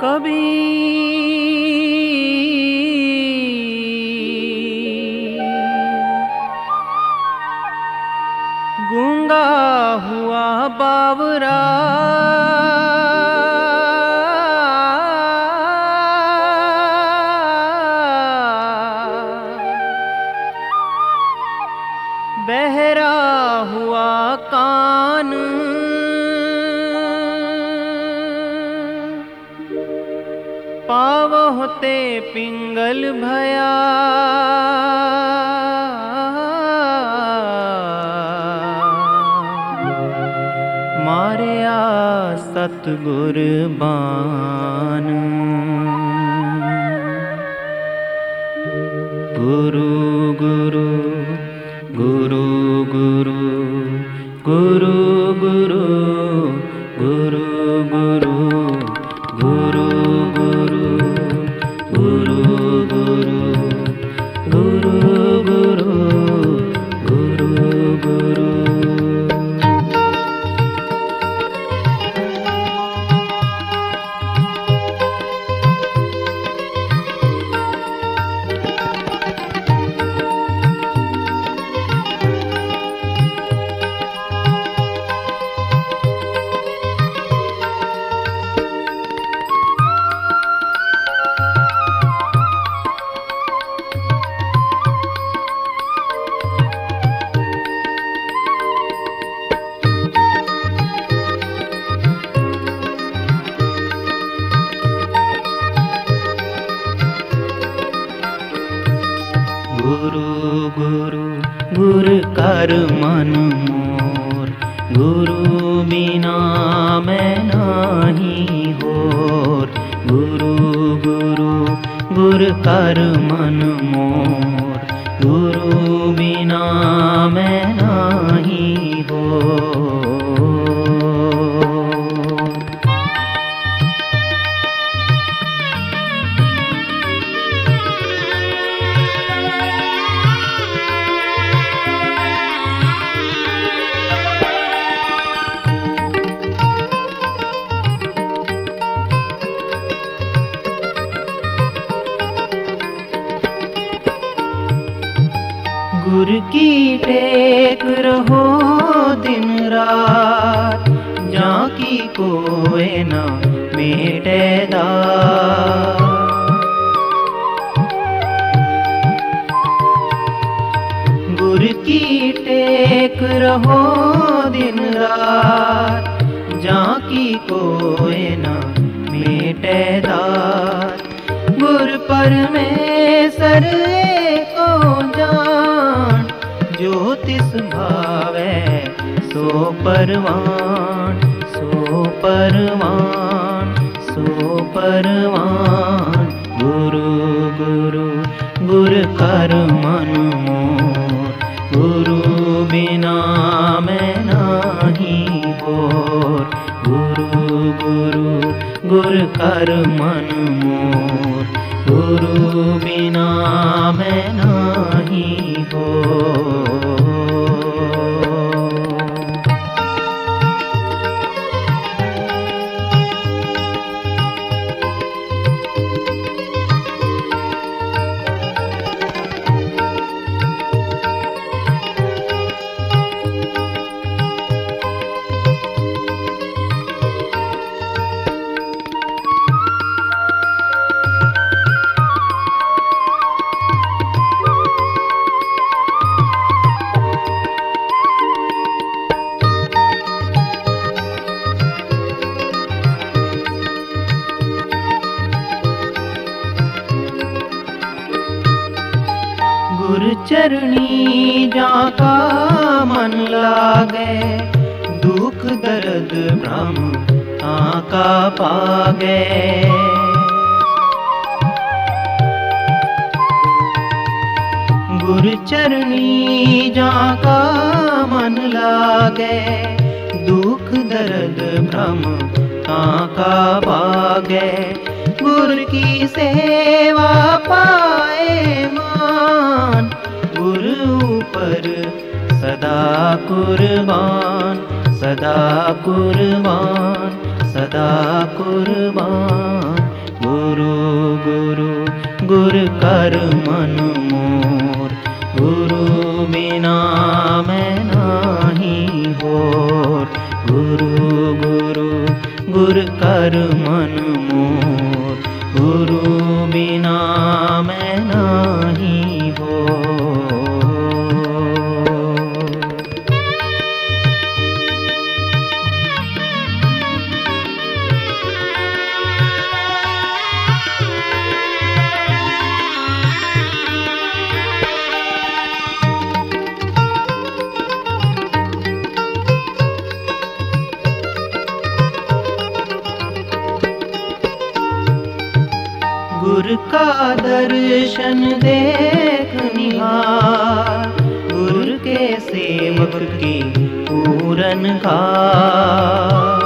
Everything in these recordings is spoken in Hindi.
कभी गूंगा हुआ बावरा बहरा हुआ कान पावहते पिंगल भया मारिया सतगुर बान। गुरु गुरु गुरु गुरु गुरु गुरु गुरु गुरु गुरु गुरु गुरु गुरु गुरु गुरु गुरु। गुरु गुरु गुर कर मन मोर, गुरु बिना मैं नाही होर। गुरु गुरु गुर कर मन मोर, गुरु बिना मैं नाही होर। गुर की टेक रहो दिन रात, जाकी कोई न मेटेदा। गुर की टेक रहो दिन रात, जाकी कोई न मेटेदा। गुर परमेश्वर को जान, जो तिस भावे सो परवान, सो परवान, सो परवान। गुरु गुरु गुर कर मन मोर, गुरु बिना मैं नाही होर। गुरु गुरु गुर कर मन मोर, गुरु बिना मैं नाही होर। गुर चरणी जाका मन लागे, दुख दर्द भ्रम आका पागे। गुर चरणी जाका मन लागे, दुख दर्द भ्रम आका पागे। गुर की सेवा पाए मान, गुरु पर सदा कुर्बान, सदा कुर्बान, सदा कुर्बान। गुर कर मन मोर। गुरु बिना मैं नाही होर। गुरु गुरु गुर कर मन मोर। गुरु बिना मैं नाही होर। गुर का दर्शन देख निहार। गुर के सेवक की पूरन गाय।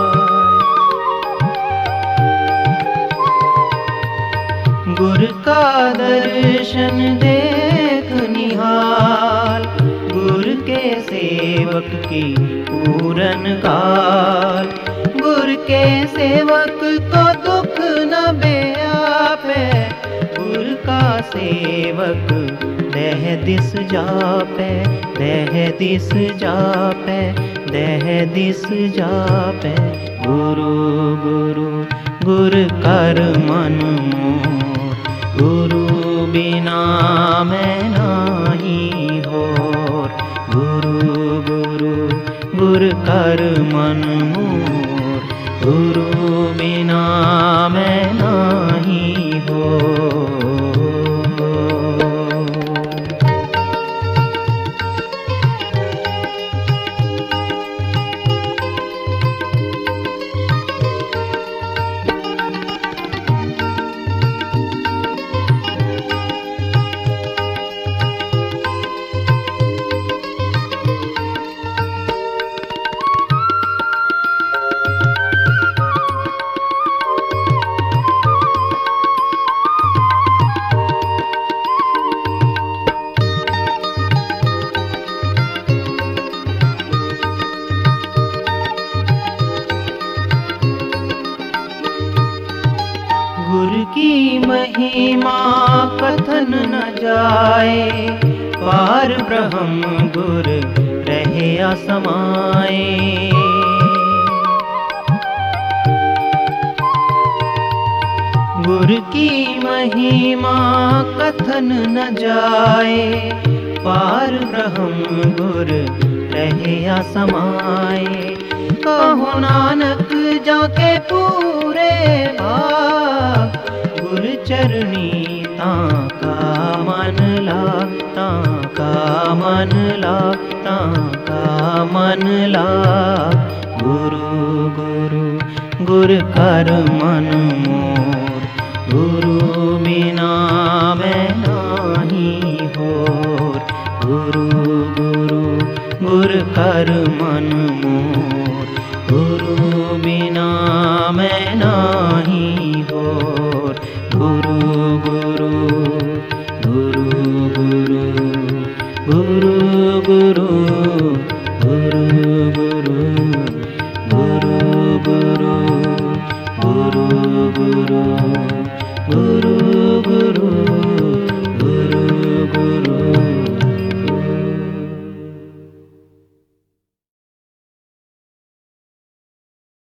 गुर का दर्शन देख निहाल। गुर के सेवक की पूरन गाल। गुर के सेवक को दुख न बेआपे। गुर का सेवक देह दिस जापे। देह दिस जापे। देह दिस जापे। गुरु गुरु गुर कर मन मोर। गुरु बिना मैं नाही होर। गुरु गुरु गुर कर मन मोर। गुरु बिना मैं नाही होर। गुर की महिमा कथन न जाए। पार ब्रह्म गुर रहे असमाए। गुर की महिमा कथन न जाए। पार ब्रह्म गुर रहे असमाए। कहो नानक जाके पूरे भाग। गुर चरनी ताका मन लाग। ताका मन लाग। ताका मन लाग। गुरु गुरु गुर कर मन मोर। गुरु बिना मैं नाही होर। गुरु गुरु गुर कर मन मोर। गुरु बिना मैं नाही होर। गुरु गुरु गुरु गुरु गुरु गुरु गुरु गुरु गुरु गुरु गुरु गुरु गुरु गुरु गुरु गुरु